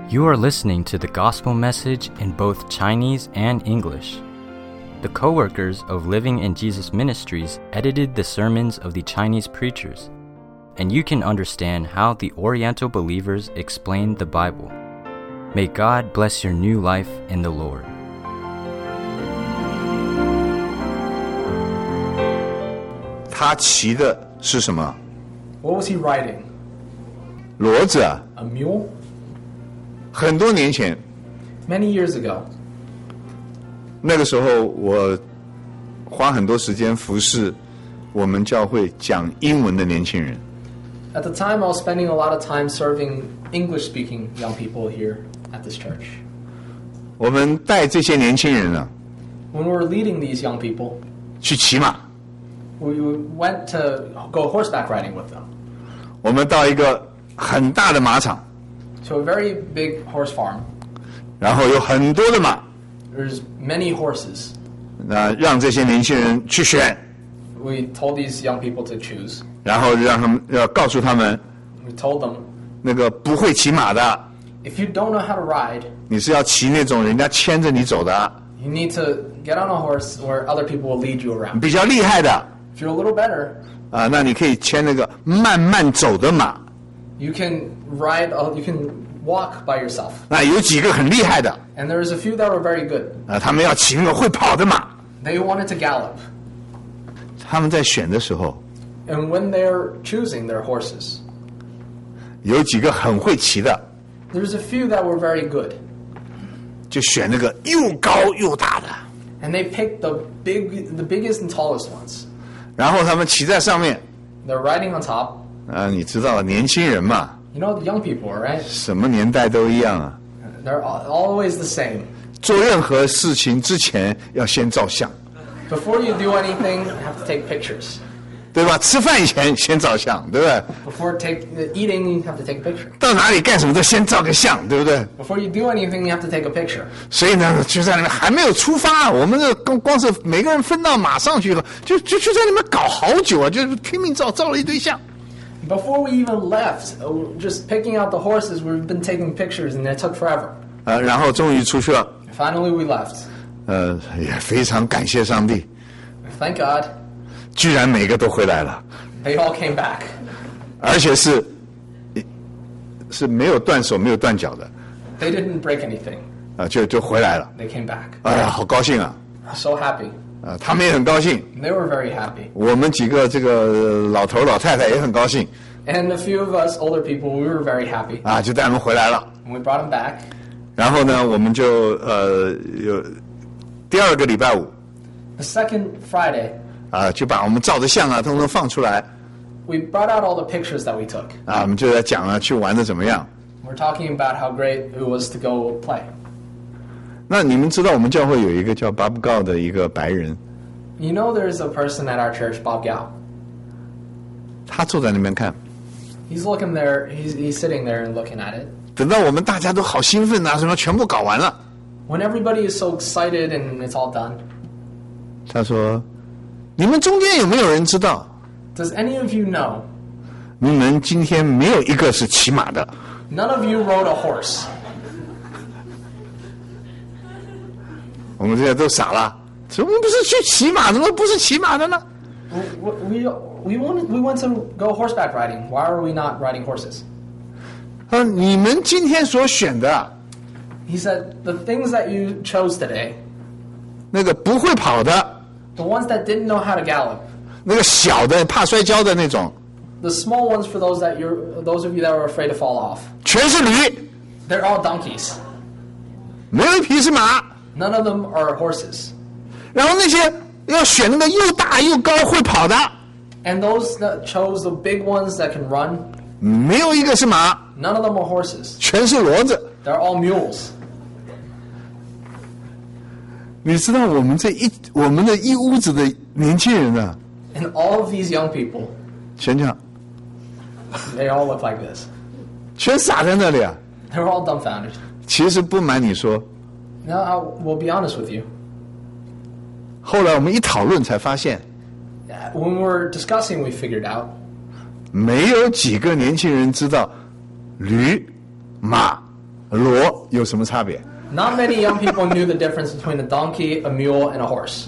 You are listening to the gospel message in both Chinese and English. The co-workers of Living in Jesus Ministries edited the sermons of the Chinese preachers, and you can understand how the Oriental believers explain the Bible. May God bless your new life in the Lord. 他骑的是什么？ What was he riding? 骡子啊！ A mule? 很多年前， Many years ago, 那个时候我花很多时间服侍我们教会讲英文的年轻人。 at the time I was spending a lot of time serving English-speaking young people here at this church. 我们带这些年轻人啊 When we were leading these young people, 去骑马， we went to go horseback riding with them 我们到一个很大的马场， to a very big horse farm. 然后有很多的马， There's many horses. 让这些年轻人去选， We told these young people to choose. 然后要告诉他们， We told them, 那个不会骑马的， if you don't know how to ride, 你是要骑那种人家牵着你走的， you need to get on a horse where other people will lead you around. 比较厉害的 If you're a little better, 那你可以牵那个慢慢走的马。 you can you can walk by yourself. 那有几个很厉害的 And there's a few that were very good. 他们要骑那个会跑的马。 They wanted to gallop. 他们在选的时候， And when they're choosing their horses, 有几个很会骑的， there's a few that were very good. 就选那个又高又大的， And they picked the biggest and tallest ones. 然后他们骑在上面。 They're riding on top. 你知道年轻人嘛， You know, the young people, right? 什么年代都一样啊。 They're always the same. 做任何事情之前要先照相， Before you do anything, you have to take pictures. 对吧？吃饭以前先照相，对不对？ Before eating, you have to take a picture. 到哪里干什么都先照个相，对不对？ Before you do anything, you have to take a picture. 所以呢，就在那边还没有出发，我们这光是每个人分到马上去以后，就在那边搞好久啊，就是拼命照了一堆相。 Before we even left, just picking out the horses, we've been taking pictures, and it took forever. 然后终于出去了。 Finally, we left. 也非常感谢上帝， Thank God, 居然每个都回来了， they all came back. 而且是没有断手、没有断脚的， They didn't break anything. 就回来了。 They came back. 哎呀，好高兴啊！ So happy. 他们也很高兴， They were very happy. 我们几个这个老头老太太也很高兴 And a few of us older people, we were very happy. 就带他们回来了。 And we brought them back. 然后呢，我们就有第二个礼拜五 The second Friday, 就把我们照的相通通放出来 we brought out all the pictures that we took. 我们就在讲去玩的怎么样。 We're talking about how great it was to go play. 那你们知道我们教会有一个叫 Bob Gao 的一个白人， You know there's a person at our church, Bob Gao. 他坐在那边看， He's looking there, he's sitting there and looking at it. 等到我们大家都好兴奋什么全部搞完了， When everybody is so excited and it's all done, 他说：“你们中间有没有人知道， does any of you know, 你们今天没有一个是骑马的？” none of you rode a horse? 我们现在都傻了，我们不是去骑马，怎么不是骑马的呢？ We went to go horseback riding. Why are we not riding horses? 你们今天所选的 He said, the things that you chose today, 那个不会跑的， the ones that didn't know how to gallop, 那个小的怕摔跤的那种， the small ones for those of you that were afraid to fall off, 全是驴， they're all donkeys. 没有一匹是马。 None of them are horses. 然后那些要选那个又大又高会跑的， And those that chose the big ones that can run, 没有一个是马， none of them are horses. 全是骡子。 They're all mules. 你知道我们的一屋子的年轻人啊， And all of these young people, 全这样， they all look like this. 全傻在那里啊。 They're all dumbfounded. 其实不瞒你说， Now, I will be honest with you. 后来我们一讨论才发现， When we were discussing, we figured out 没有几个年轻人知道驴、马、骡有什么差别？ Not many young people knew the difference between a donkey, a mule, and a horse.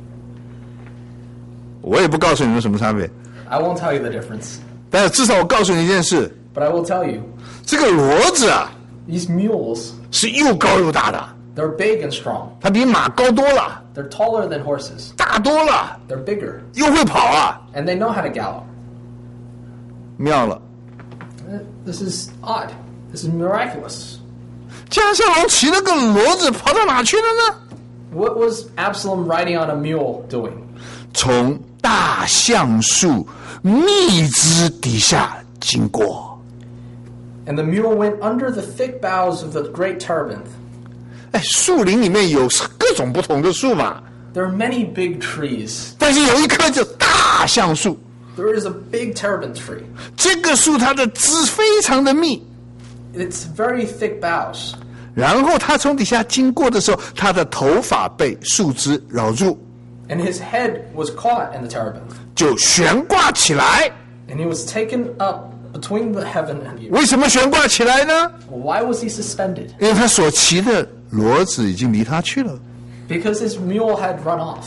我也不告诉你们什么差别， I won't tell you the difference, 但是至少我告诉你一件事， but I will tell you, 这个骡子啊 these mules, 是又高又大的， they're big and strong. 它比马高多了， They're taller than horses. 大多了， They're bigger, 又会跑啊， and they know how to gallop. 妙了。 This is odd. This is miraculous. 加沙龙骑了个骡子跑到哪去了呢？ What was Absalom riding on a mule doing? 从大橡树密枝底下经过。 And the mule went under the thick boughs of the great terebinth. 哎，树林里面有各种不同的树嘛， There are many big trees. 但是有一棵叫大橡树， There is a big terebinth tree. 这个树它的枝非常的密， It's very thick boughs. 然后他从底下经过的时候，他的头发被树枝绕住， And his head was caught in the terebinth. 就悬挂起来。 And he was taken up between the heaven and the earth. 为什么悬挂起来呢？ Why was he suspended? 因为他所骑的骡子已经离他去了。 Because his mule had run off.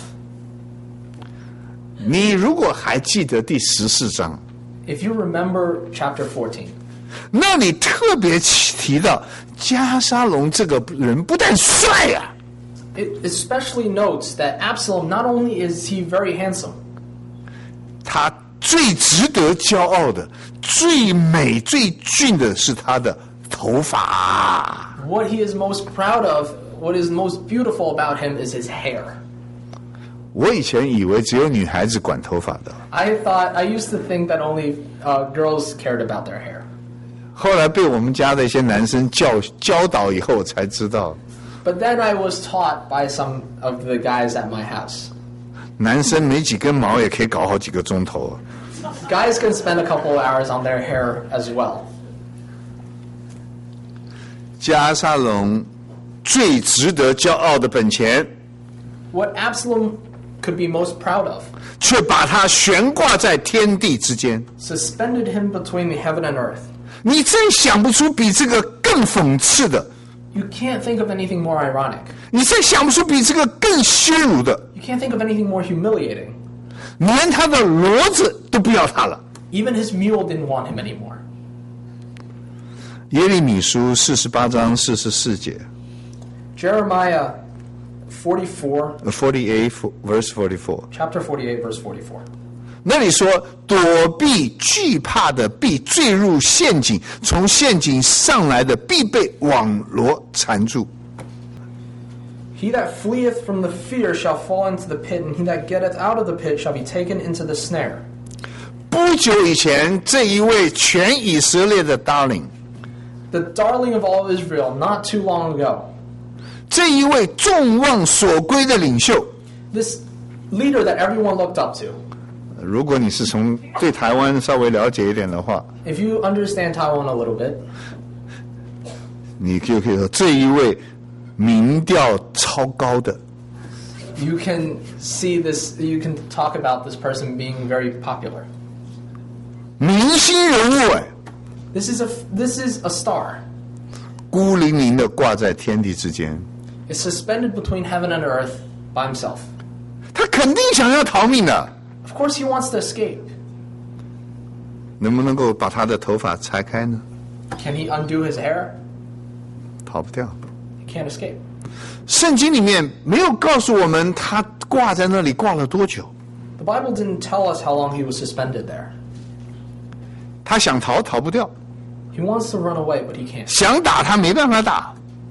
你如果还记得第14章， If you remember chapter 14, 那里特别提到加沙龙这个人不但帅啊， it especially notes that Absalom, not only is he very handsome, 他最值得骄傲的、最美、最俊的是他的头发。 what he is most proud of, what is most beautiful about him is his hair. 我以前以为只有女孩子管头发的， I used to think that only girls cared about their hair. 后来被我们家的一些男生教导以后，我才知道， But then I was taught by some of the guys at my house. 男生没几根毛也可以搞好几个钟头。 Guys can spend a couple of hours on their hair as well. 加沙龙最值得骄傲的本钱， What Absalom could be most proud of, 却把他悬挂在天地之间。 suspended him between the heaven and earth. 你真想不出比这个更讽刺的， You can't think of anything more ironic. 你真想不出比这个更羞辱的， You can't think of anything more humiliating. 连他的骡子都不要他了。 Even his mule didn't want him anymore. 耶利米书48章44节 Jeremiah 44, ，48 verse 44， chapter 48, verse 44. 那里说，躲避惧怕的必坠入陷阱，从陷阱上来的必被网罗缠住。 He that fleeth from the fear shall fall into the pit, and he that getteth out of the pit shall be taken into the snare. 不久以前，这一位全以色列的 darling， The darling of all Israel, not too long ago. 这一位众望所归的领袖， This leader that everyone looked up to. 如果你是从对台湾稍微了解一点的话， If you understand Taiwan a little bit, 你就可以说这一位民调超高的， you can see this, you can talk about this person being very popular. 明星人物哎， This is a star. 孤零零的挂在天地之间， It's suspended between heaven and earth by himself. 他肯定想要逃命的， Of course he wants to escape. 能不能够把他的头发拆开呢？ Can he undo his hair? 逃不掉。 He can't escape. 圣经里面没有告诉我们他挂在那里挂了多久， The Bible didn't tell us how long he was suspended there. 他想逃逃不掉， He wants to run away, but he can't. 想打他没办法打。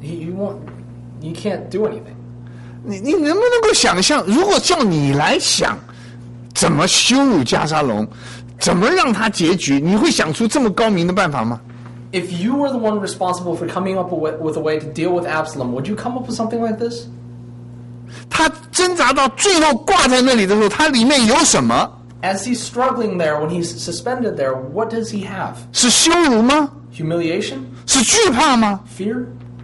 You can't do anything. 你能不能够想象，如果叫你来想，怎么羞辱加沙龙，怎么让他结局，你会想出这么高明的办法吗？ If you were the one responsible for coming up with a way to deal with Absalom, would you come up with something like this? 他挣扎到最后挂在那里的时候，他里面有什么？ As he's struggling there, when he's suspended there, what does he have? 是羞辱吗？ Humiliation? 是惧怕吗？ Fear?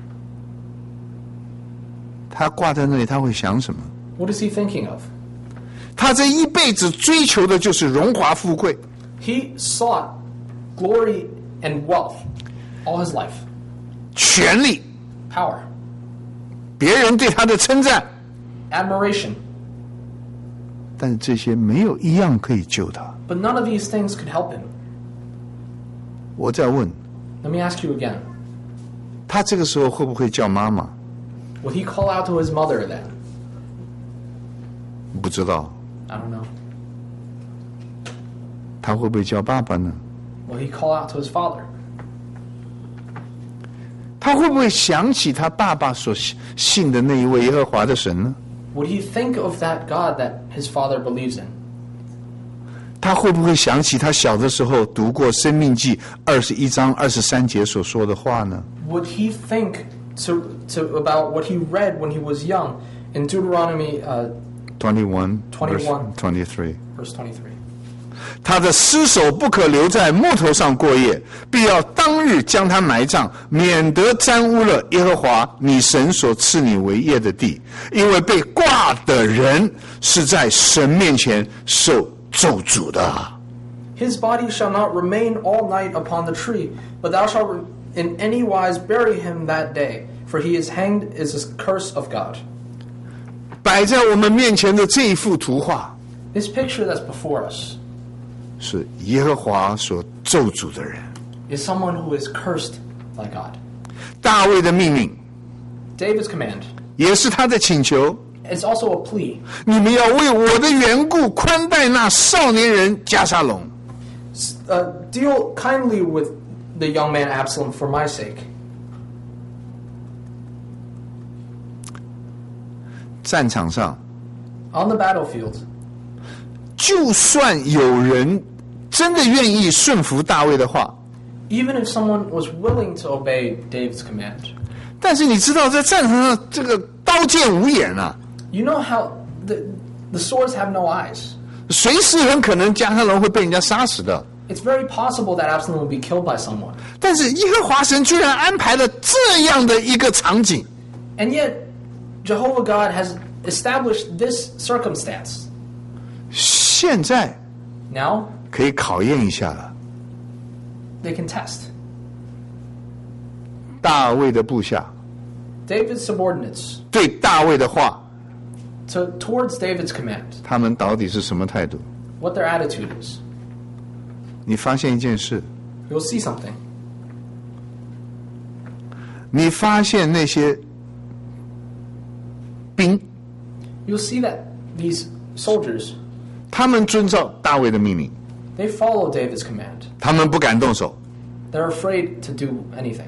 他挂在那里，他会想什么？ What is he thinking of? 他这一辈子追求的就是荣华富贵， He sought glory and wealth all his life. 权力， power, 别人对他的称赞， admiration. 但是这些没有一样可以救他。 But none of these things could help him. 我再问， Let me ask you again. 他这个时候会不会叫妈妈？ Would he call out to his mother then? 不知道。 I don't know. 他会不会叫爸爸呢？ Will he call out to his father? 他会不会想起他爸爸所信的那一位耶和华的神呢？ Would he think of that God that his father believes in? 他会不会想起他小的时候读过《申命记》21章23节所说的话呢？ Would he think about what he read when he was young in Deuteronomy 21 21 23。 verse 23? 他的尸首不可留在木头上过夜，必要当日将他埋葬，免得沾污了耶和华你神所赐你为业的地。因为被挂的人是在神面前受咒诅的。 His body shall not remain all night upon the tree, but thou shalt in any wise bury him that day, for he is hanged is a curse of God. 摆在我们面前的这一幅图画， This picture that's before us 是耶和华所咒诅的人。 is someone who is cursed by God. 大卫的命令 David's command. 也是他的请求， It's also a plea. 你们要为我的缘故宽待那少年人迦沙龙。 Deal kindly with the young man Absalom for my sake. 战场上， On the battlefield, 就算有人真的愿意顺服大卫的话， even if someone was willing to obey David's command, 但是你知道，在战场上这个刀剑无眼啊， you know how the swords have no eyes. 随时很可能迦沙龙会被人家杀死的。 It's very possible that Absalom will be killed by someone. 但是耶和华神居然安排了这样的一个场景， And yet, Jehovah God has established this circumstance. 现在 Now, 可以考验一下了。 they can test. 大卫的部下 David's subordinates 对大卫的话， towards David's command, 他们到底是什么态度？ what their attitude is. 你发现一件事， You'll see something. 你发现那些兵， You'll see that these soldiers, 他们遵照大卫的命令， they follow David's command. 他们不敢动手， They're afraid to do anything.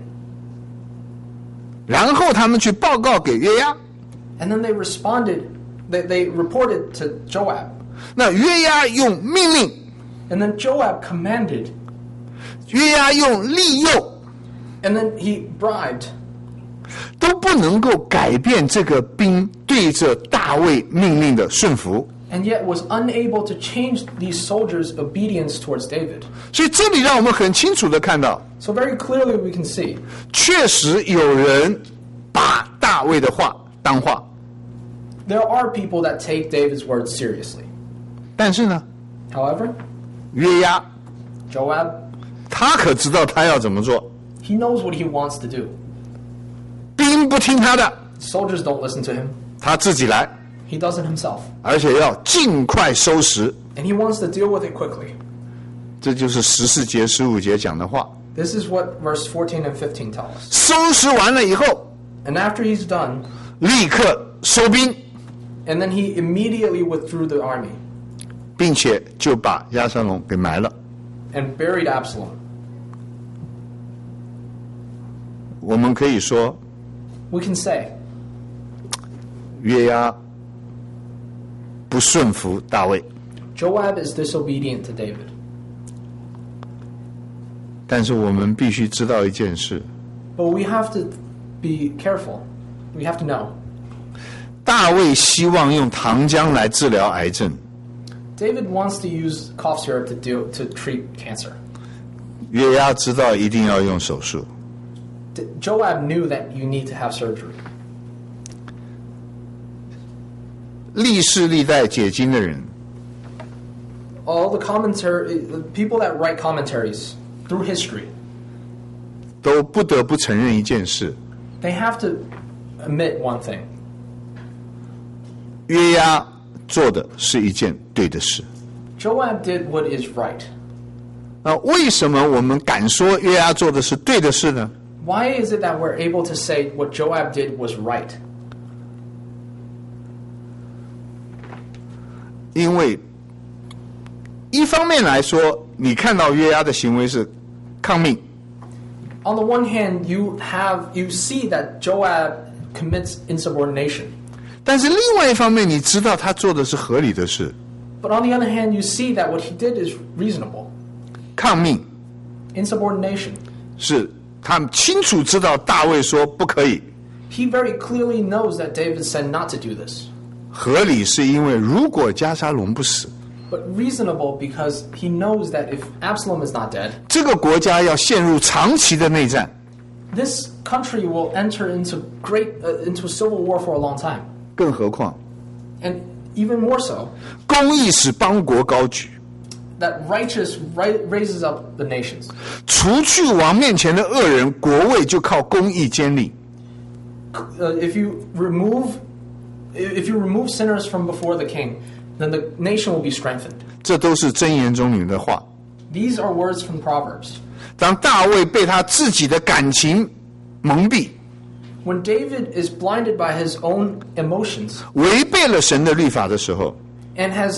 然后他们去报告给约押， And then they responded, they reported to Joab. 那约押用命令， And then Joab commanded, 约押用利诱， and then he bribed. 都不能够改变这个兵对着大卫命令的顺服。 And yet was unable to change these soldiers' obedience towards David. 所以这里让我们很清楚的看到， So very clearly we can see 确实有人把大卫的话当话， there are people that take David's words seriously. 但是呢， However, 约押 Joab, 他可知道他要怎么做， he knows what he wants to do. 兵不听他的， Soldiers don't listen to him. 他自己来， He does it himself. 而且要尽快收拾。 And he wants to deal with it quickly. 这就是14节、15节讲的话。 This is what verse 14 and 15 tell us. 收拾完了以后， And after he's done, 立刻收兵， and then he immediately withdrew the army 并且就把押沙龙给埋了。 and buried Absalom. 我们可以说， We can say 约押不顺服大卫， Joab is disobedient to David. 但是我们必须知道一件事： But we have to be careful. We have to know. 大卫希望用糖浆来治疗癌症， David wants to use cough syrup to treat cancer. 约押知道一定要用手术。 Joab knew that you need to have surgery. 历世历代解经的人， All the people that write commentaries through history, 都不得不承认一件事： they have to admit one thing. 约押做的是一件对的事。 Joab did what is right. 为什么我们敢说约押做的是对的事呢？ Why is it that we're able to say what Joab did was right? 因为一方面来说，你看到约押的行为是抗命， On the one hand, you see that Joab commits insubordination. 但是另外一方面，你知道他做的是合理的事。 But on the other hand, you see that what he did is reasonable. 抗命 Insubordination. 是他们清楚知道大卫说不可以， He very clearly knows that David said not to do this. 合理是因为如果加沙龙不死， But reasonable because he knows that if Absalom is not dead, 这个国家要陷入长期的内战， this country will enter into into civil war for a long time. 更何况 And even more so, 公义使邦国高举， that righteous raises up the nations. 除去王面前的恶人，国位就靠公义建立。 If you remove sinners from before the king, then the nation will be strengthened. 这都是箴言中里面的话。 These are words from Proverbs. 当大卫被他自己的感情蒙蔽， When David is blinded by his own emotions 违背了神的律法的时候， and has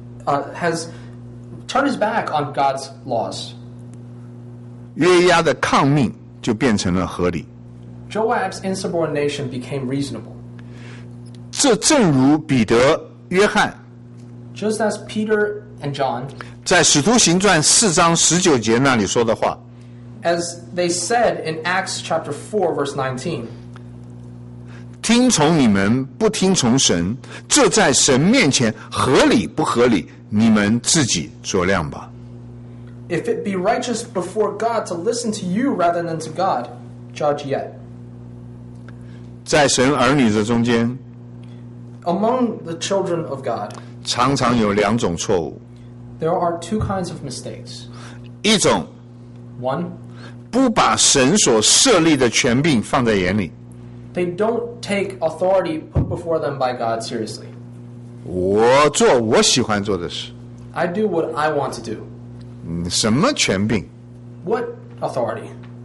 turned his back on God's laws, 约押的抗命就变成了合理。 Joab's insubordination became reasonable. 这正如彼得、约翰 Just as Peter and John, 在使徒行传4章19节那里说的话， as they said in Acts chapter 4, verse 19, 听从你们不听从神，这在神面前合理不合理，你们自己酌量吧。 if it be righteous before God to listen to you rather than to God, judge yet. 在神儿女的中间， Among the children of God, 常常有2种错误， there are two kinds of mistakes. 一种 One, 不把神所设立的权柄放在眼里， they don't take authority put before them by God seriously. 我做我喜欢做的事， I do what I want to do. 什么权柄？ What authority?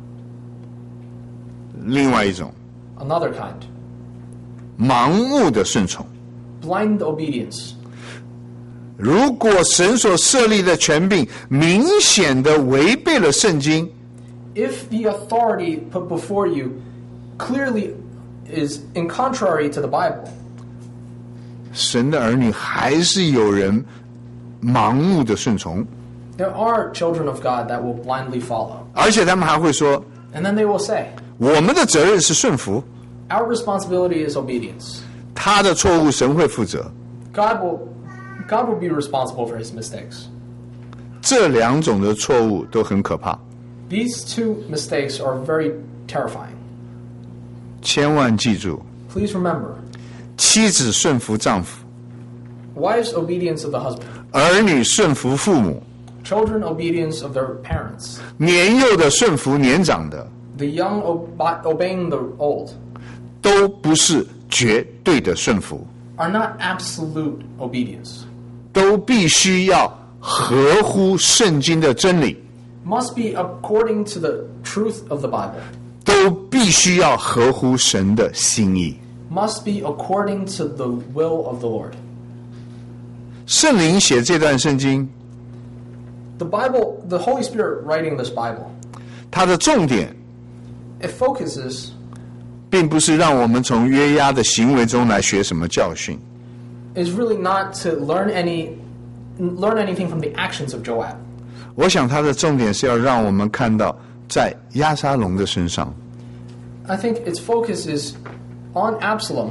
另外一种 Another kind. 盲目的顺从。 Blind obedience. 如果神所设立的权柄明显的违背了圣经， If the authority put before you clearly is in contrary to the Bible, 神的儿女还是有人盲目的顺从， there are children of God that will blindly follow. 而且他们还会说， And then they will say, 我们的责任是顺服， our responsibility is obedience. 他的错误神会负责。 God will be responsible for his mistakes. 这2种的错误都很可怕， These two mistakes are very terrifying. 千万记住， Please remember, 妻子顺服丈夫， wives' obedience of the husband, 儿女顺服父母， children obedience of their parents, 年幼的顺服年长的， the young obeying the old, 都不是绝对的顺服， are not absolute obedience. 都必须要合乎圣经的真理， Must be according to the truth of the Bible. 都必须要合乎神的心意。 Must be according to the will of the Lord. 圣灵写这段圣经， The Bible, the Holy Spirit writing this Bible, 它的重点 it focuses 并不是让我们从约押的行为中来学什么教训， is really not to learn anything from the actions of Joab. 我想它的重点是要让我们看到在押沙龙的身上， I think its focus is on Absalom,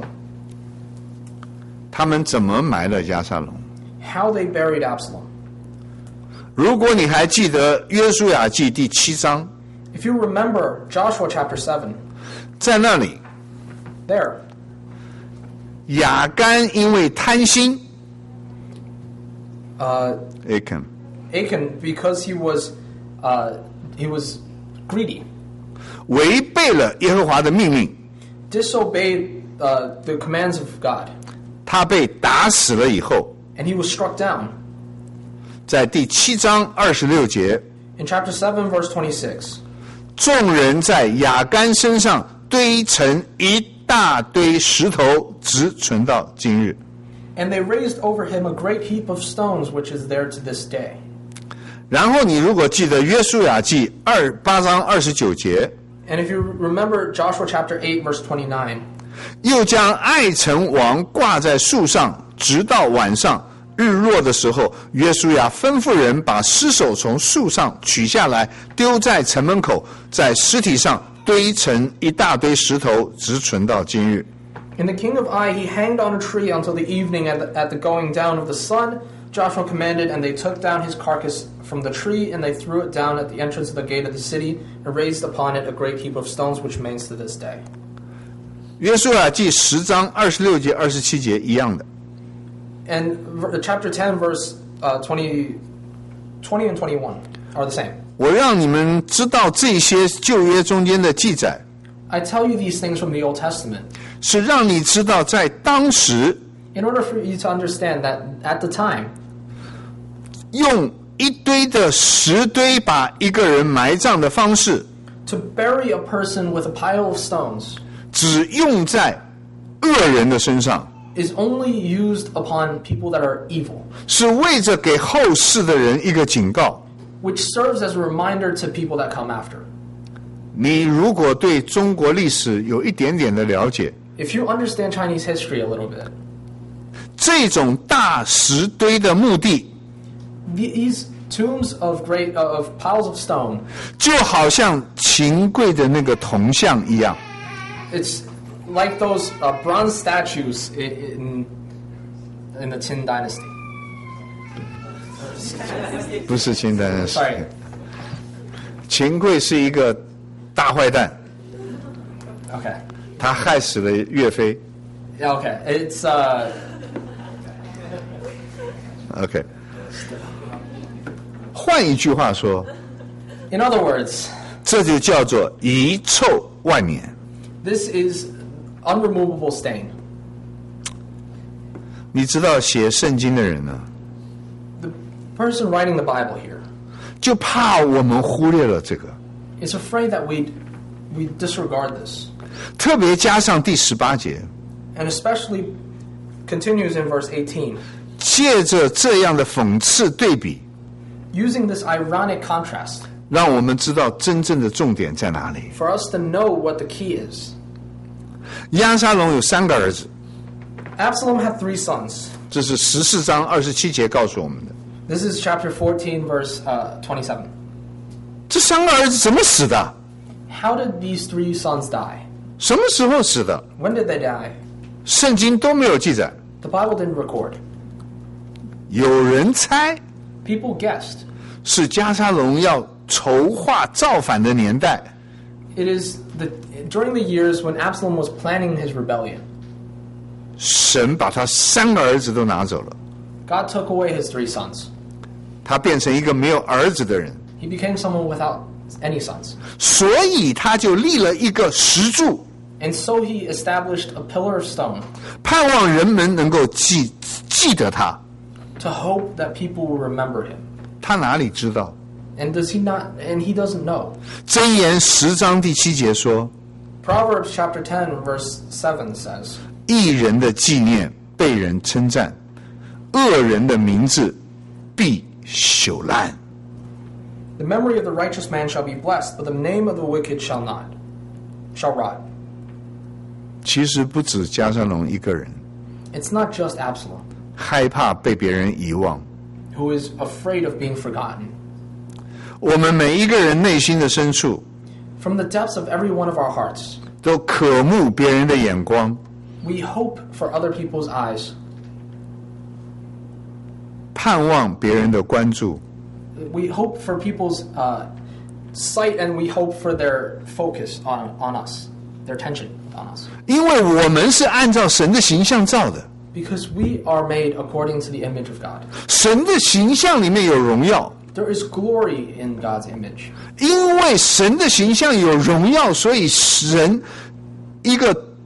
他们怎么埋了押沙龙。 how they buried Absalom. 如果你还记得约书亚记第7章， If you remember Joshua chapter 7, 在那里 there, 亚干因为贪心 Achan Achan, because he was greedy, 违背了耶和华的命令， disobeyed the commands of God, 他被打死了以后， and he was struck down. 在第7章26节， In chapter 7, verse 26, 众人在亚干身上堆成一大堆石头，直存到今日。 and they raised over him a great heap of stones, which is there to this day. 然后你如果记得约书亚记8章29节， And if you remember Joshua chapter 8, verse 29, 又将爱城王挂在树上，直到晚上日落的时候，约书亚吩咐人把尸首从树上取下来，丢在城门口，在尸体上堆成一大堆石头，直存到今日。 And the king of Ai he hanged on a tree until the evening at the going down of the sun. Joshua commanded, and they took down his carcass from the tree, and they threw it down at the entrance of the gate of the city, and raised upon it a great heap of stones, which remains to this day. 约书亚记10章26节27节一样的。 And chapter 10, verse 20 and 21 are the same. 我让你们知道这些旧约中间的记载， I tell you these things from the Old Testament 是让你知道在当时 in order for you to understand that at the time, 用一堆的石堆把一个人埋葬的方式， to bury a person with a pile of stones 只用在恶人的身上， is only used upon people that are evil, 是为着给后世的人一个警告。 which serves as a reminder to people that come after. 你如果对中国历史有一点点的了解， If you understand Chinese history a little bit, 这种大石堆的目的， these tombs of piles of stone, 就好像秦桧的那个铜像一样， it's like those bronze statues in the Qin dynasty. 不是秦代的。 Sorry. 秦桧是一个大坏蛋， Okay. 他害死了岳飞。 Yeah, okay. It's OK， 换一句话说， in other words, 这就叫做遗臭万年。 this is unremovable stain. 你知道写圣经的人呢， The person writing the Bible here 就怕我们忽略了这个， is afraid that we disregard this, 特别加上第18节， and especially continues in verse 18, 借着这样的讽刺对比， using this ironic contrast 让我们知道真正的重点在哪里。 for us to know what the key is. 押沙龙有3个儿子， Absalom had 3 sons. 这是14章27节告诉我们的。 This is chapter 14, verse 27. 这3个儿子怎么死的？ How did these 3 sons die? 什么时候死的？ When did they die? 圣经都没有记载。 The Bible didn't record. 有人猜 People guessed. 是押沙龙要筹划造反的年代， It is during the years when Absalom was planning his rebellion. 神把他3个儿子都拿走了， God took away his 3 sons. 他变成一个没有儿子的人， He became someone without any sons. 所以他就立了一个石柱， And so he established a pillar of stone 盼望人们能够记得他。 to hope that people will remember him. 他哪里知道？ And does he not? And he doesn't know. 箴言10章第7节说， Proverbs chapter 10 verse 7 says, 义人的纪念被人称赞，恶人的名字必朽烂。 "The memory of the righteous man shall be blessed, but the name of the wicked shall rot." 其实不止押沙龙一个人 It's not just Absalom 害怕被别人遗忘， who is afraid of being forgotten. 我们每一个人内心的深处 From the depths of every one of our hearts, 都渴慕别人的眼光， we hope for other people's eyes. 盼望别人的关注， We hope for people's sight, and we hope for their focus on us, their attention on us. 因为我们是按照神的形象造的， Because we are made according to the image of God. 神的形象里面有荣耀， There is glory in God's image. 因为神的形象有荣耀，所以神一个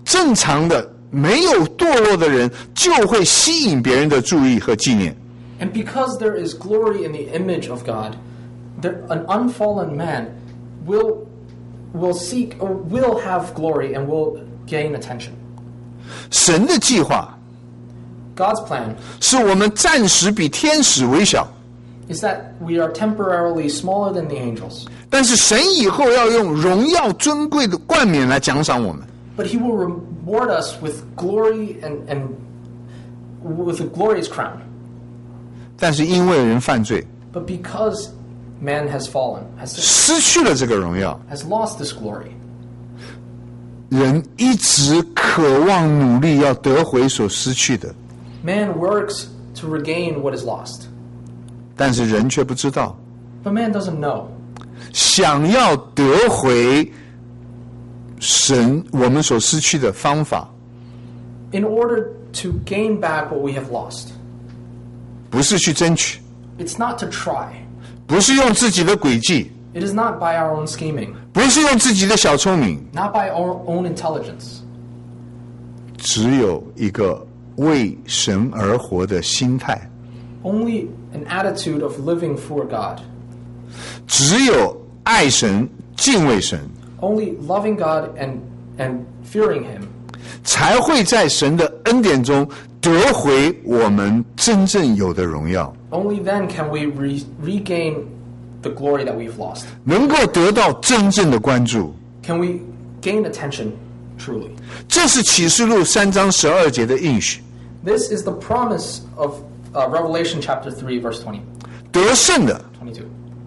正常的没有堕落的人就会吸引别人的注意和纪念。 And because there is glory in the image of God, an unfallen man will seek or will have glory and will gain attention. 神的计划 God's plan 是我们暂时比天使微小， is that we are temporarily smaller than the angels, 但是神以后要用荣耀尊贵的冠冕来奖赏我们。 but He will reward us with glory and with a glorious crown. 但是因为人犯罪， But because man has fallen, has 失去了这个荣耀， lost this glory, 人一直渴望努力要得回所失去的， man works to regain what is lost. 但是人却不知道， But man doesn't know. 想要得回神我们所失去的方法， In order to gain back what we have lost, 不是去争取， it's not to try. 不是用自己的诡计， It is not by our own scheming, 不是用自己的小聪明， not by our own intelligence. 只有一个为神而活的心态， Only an attitude of living for God. 只有爱神、敬畏神， Only loving God and fearing Him, 才会在神的恩典中得回我们真正有的荣耀， only then can we regain the glory that we've lost. 能够得到真正的关注。 Can we gain attention truly? 这是启示录3章12节的应许。 This is the promise of Revelation chapter 3, verse 20, 得胜的 22,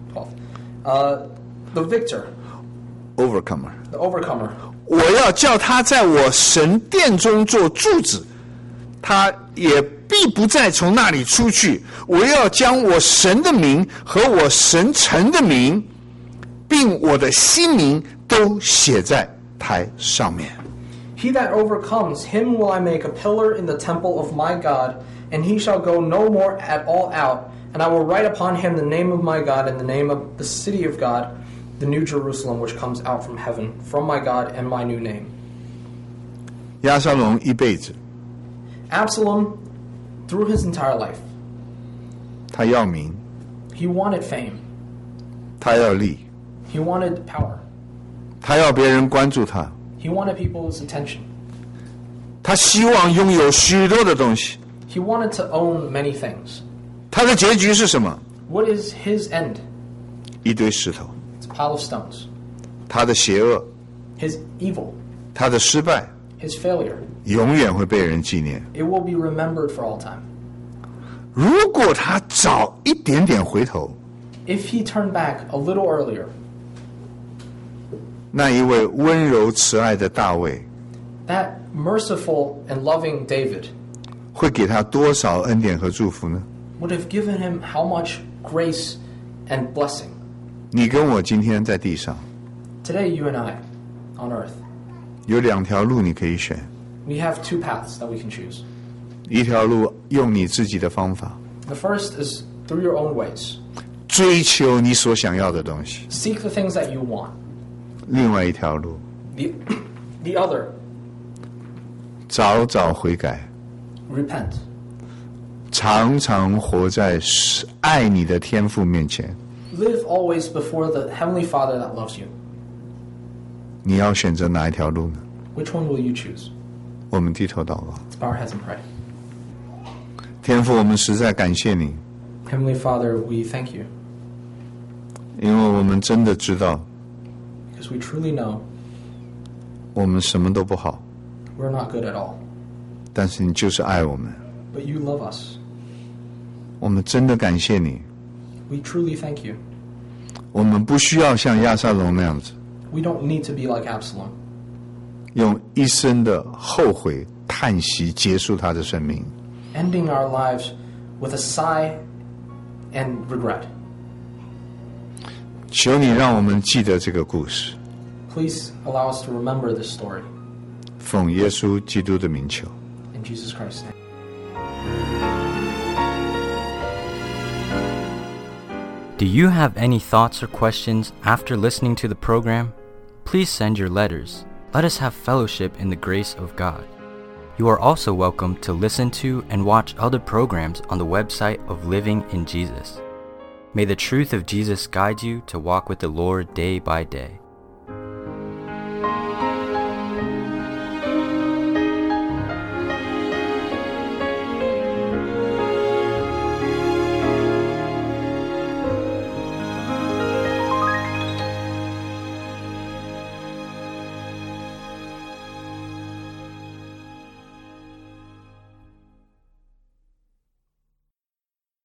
12. The victor, overcomer， the overcomer, 我要叫他在我神殿中做柱子，他也必不再从那里出去。我要将我神的名和我神城的名，并我的新名都写在台上面。 He that overcomes, him will I make a pillar in the temple of my God, and he shall go no more at all out. And I will write upon him the name of my God and the name of the city of God, the new Jerusalem which comes out from heaven, from my God and my new name. 押沙龙一辈子， Absalom, through his entire life, 他要名， he wanted fame. 他要利， He wanted power. 他要别人关注他， He wanted people's attention. 他希望拥有许多的东西。 He wanted to own many things. 他的结局是什么？ What is his end? 一堆石头。 It's a pile of stones. 他的邪恶， His evil, 他的失败， his failure, 永远会被人纪念。 it will be remembered for all time. 如果他早一点点回头， If he turned back a little earlier, 那一位温柔慈爱的大卫， that merciful and loving David 会给他多少恩典和祝福呢？ would have given him how much grace and blessing. 你跟我今天在地上 Today, you and I, on earth, 有2条路你可以选， we have two paths that we can choose. 一条路用你自己的方法 The first is through your own ways. 追求你所想要的东西， Seek the things that you want. 另外一条路 The other, 早早悔改， repent. 常常活在爱你的天父面前。 Live always before the Heavenly Father that loves you. 你要选择哪一条路呢？ Which one will you choose? 我们低头祷告。 Let's bow our heads and pray. 天父，我们实在感谢你， Heavenly Father, we thank you 因为我们真的知道 because we truly know 我们什么都不好， we're not good at all. 但是你就是爱我们。 But you love us. 我们真的感谢你， We truly thank you. 我们不需要像亚撒龙那样子， We don't need to be like Absalom, 用一生的后悔叹息结束他的生命。 ending our lives with a sigh and regret. 求你让我们记得这个故事， Please allow us to remember this story. 奉耶稣基督的名求。 In Jesus Christ's name. Do you have any thoughts or questions after listening to the program? Please send your letters. Let us have fellowship in the grace of God. You are also welcome to listen to and watch other programs on the website of Living in Jesus. May the truth of Jesus guide you to walk with the Lord day by day.